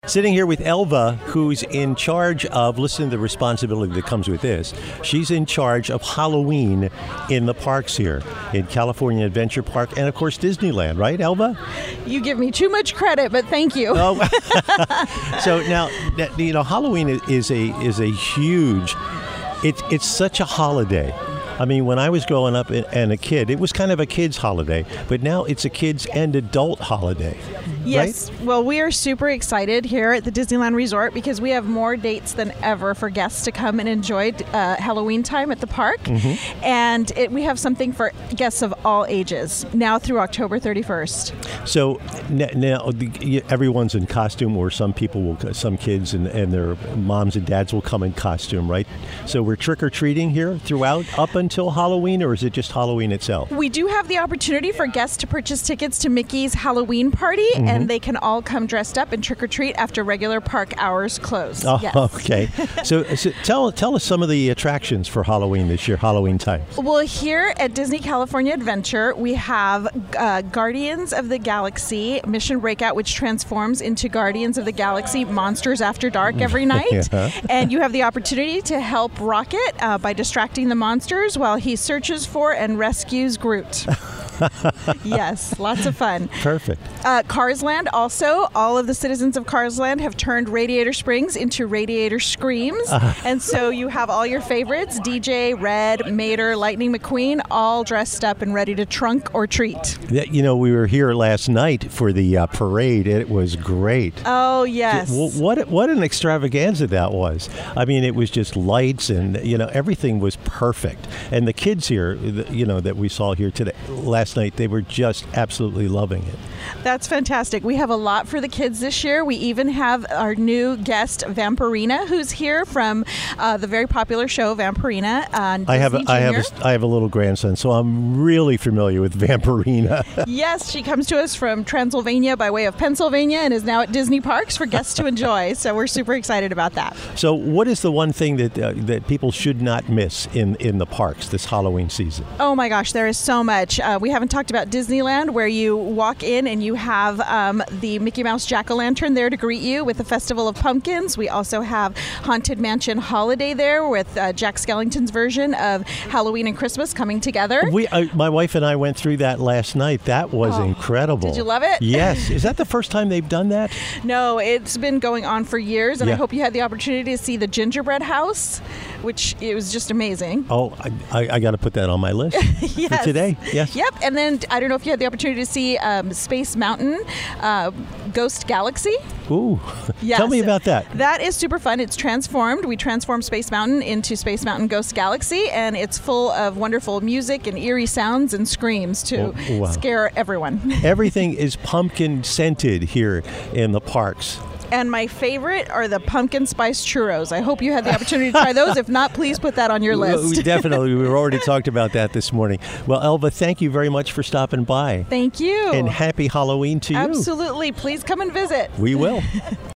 Sitting here with Elva, who's in charge of, listen to the responsibility that comes with this. She's in charge of Halloween in the parks here in California Adventure Park and, of course, Disneyland, right, Elva? You give me too much credit, but thank you. Oh. So now, Halloween is a huge. It's such a holiday. I mean, when I was growing up and a kid, it was kind of a kid's holiday, but now it's a kids and adult holiday. Yes. Right? Well, we are super excited here at the Disneyland Resort because we have more dates than ever for guests to come and enjoy Halloween time at the park. Mm-hmm. And we have something for guests of all ages now through October 31st. So now everyone's in costume, or some kids and their moms and dads will come in costume, right? So we're trick-or-treating here throughout up until Halloween, or is it just Halloween itself? We do have the opportunity for guests to purchase tickets to Mickey's Halloween party, mm-hmm. and they can all come dressed up and trick-or-treat after regular park hours close. Oh, yes. Okay. So tell us some of the attractions for Halloween this year, Halloween time. Well, here at Disney California Adventure, we have Guardians of the Galaxy Mission Breakout, which transforms into Guardians of the Galaxy Monsters After Dark every night. Yeah. And you have the opportunity to help Rocket by distracting the monsters while he searches for and rescues Groot. Yes, lots of fun. Perfect. Cars Land also, all of the citizens of Cars Land have turned Radiator Springs into Radiator Screams. And so you have all your favorites, DJ, Red, Mater, Lightning McQueen, all dressed up and ready to trunk or treat. We were here last night for the parade. It was great. Oh, yes. What an extravaganza that was. I mean, it was just lights and, everything was perfect. And the kids here, that we saw here last night, they were just absolutely loving it. That's fantastic. We have a lot for the kids this year. We even have our new guest, Vampirina, who's here from the very popular show Vampirina on Disney Junior. I have a little grandson, so I'm really familiar with Vampirina. Yes, she comes to us from Transylvania by way of Pennsylvania and is now at Disney Parks for guests to enjoy. So we're super excited about that. So what is the one thing that people should not miss in the parks this Halloween season? Oh my gosh, there is so much. We haven't talked about Disneyland, where you walk in and you have the Mickey Mouse Jack-o'-lantern there to greet you with the Festival of Pumpkins. We also have Haunted Mansion Holiday there with Jack Skellington's version of Halloween and Christmas coming together. My wife and I went through that last night. That was incredible. Did you love it? Yes. Is that the first time they've done that? No, it's been going on for years, and I hope you had the opportunity to see the Gingerbread House, which it was just amazing. Oh, I got to put that on my list yes. for today. Yes. Yep. And then I don't know if you had the opportunity to see Space Mountain Ghost Galaxy. Ooh. Yes. Tell me about that. That is super fun. It's transformed. We transformed Space Mountain into Space Mountain Ghost Galaxy, and it's full of wonderful music and eerie sounds and screams to scare everyone. Everything is pumpkin scented here in the parks. And my favorite are the pumpkin spice churros. I hope you had the opportunity to try those. If not, please put that on your list. Definitely. We've already talked about that this morning. Well, Elva, thank you very much for stopping by. Thank you. And happy Halloween to you. Absolutely. Please come and visit. We will.